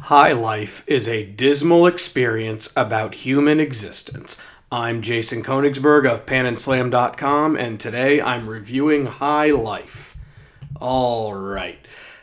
High Life is a dismal experience about human existence. I'm Jason Konigsberg of PanandSlam.com, and today I'm reviewing High Life. Alright.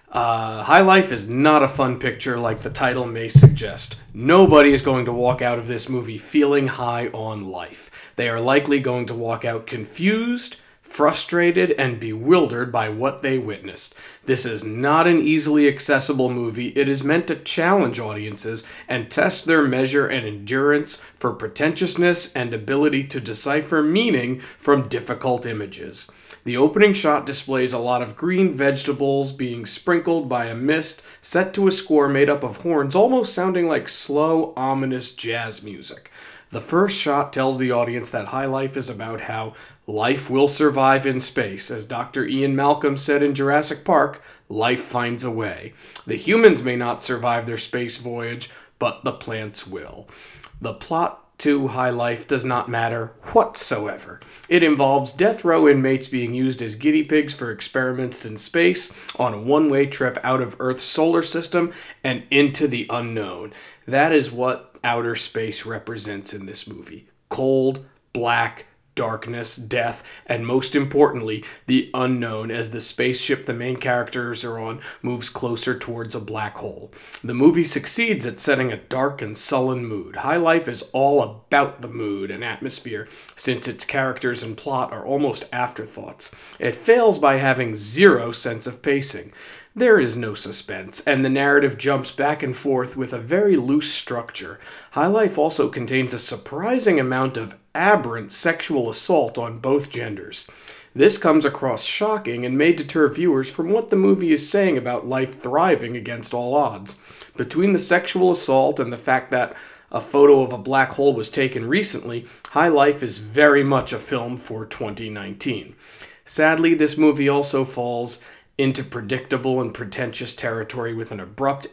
High Life is not a fun picture like the title may suggest. Nobody is going to walk out of this movie feeling high on life. They are likely going to walk out confused, frustrated, and bewildered by what they witnessed. This is not an easily accessible movie. It is meant to challenge audiences and test their measure and endurance for pretentiousness and ability to decipher meaning from difficult images. The opening shot displays a lot of green vegetables being sprinkled by a mist set to a score made up of horns, almost sounding like slow, ominous jazz music. The first shot tells the audience that High Life is about how life will survive in space. As Dr. Ian Malcolm said in Jurassic Park, life finds a way. The humans may not survive their space voyage, but the plants will. The plot to High Life does not matter whatsoever. It involves death row inmates being used as guinea pigs for experiments in space on a one-way trip out of Earth's solar system and into the unknown. That is what outer space represents in this movie. Cold, black, darkness, death, and most importantly, the unknown as the spaceship the main characters are on moves closer towards a black hole. The movie succeeds at setting a dark and sullen mood. High Life is all about the mood and atmosphere, since its characters and plot are almost afterthoughts. It fails by having zero sense of pacing. There is no suspense, and the narrative jumps back and forth with a very loose structure. High Life also contains a surprising amount of aberrant sexual assault on both genders. This comes across shocking and may deter viewers from what the movie is saying about life thriving against all odds. Between the sexual assault and the fact that a photo of a black hole was taken recently, High Life is very much a film for 2019. Sadly, this movie also falls into predictable and pretentious territory with an abrupt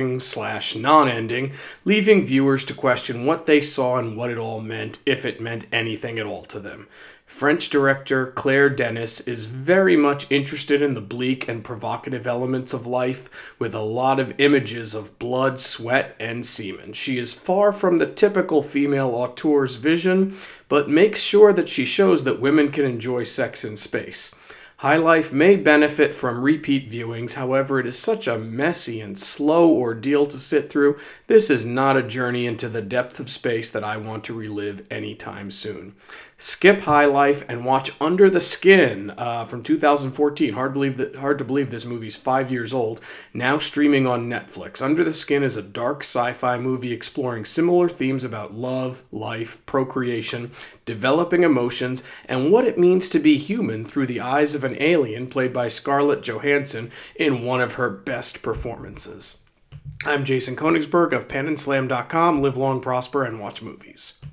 ending/non-ending, leaving viewers to question what they saw and what it all meant, if it meant anything at all to them. French director Claire Denis is very much interested in the bleak and provocative elements of life, with a lot of images of blood, sweat, and semen. She is far from the typical female auteur's vision, but makes sure that she shows that women can enjoy sex in space. High Life may benefit from repeat viewings, however, it is such a messy and slow ordeal to sit through. This is not a journey into the depth of space that I want to relive anytime soon. Skip High Life and watch Under the Skin from 2014. Hard to believe this movie's 5 years old, now streaming on Netflix. Under the Skin is a dark sci-fi movie exploring similar themes about love, life, procreation, developing emotions, and what it means to be human through the eyes of an alien played by Scarlett Johansson in one of her best performances. I'm Jason Konigsberg of PanandSlam.com. Live long, prosper, and watch movies.